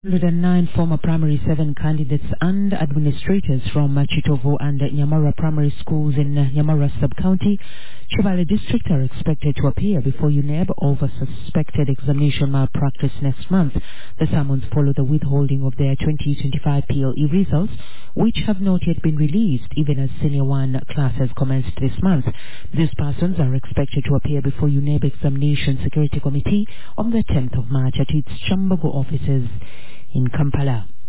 109 former Primary 7 candidates and administrators from Chitovo and Nyamara Primary Schools in Nyamara Sub-County, Chibale District are expected to appear before UNEB over suspected examination malpractice next month. The summons follow the withholding of their 2025 PLE results, which have not yet been released, even as Senior 1 classes commenced this month. These persons are expected to appear before UNEB Examination Security Committee on the 10th of March at its Chambogo offices in Kampala.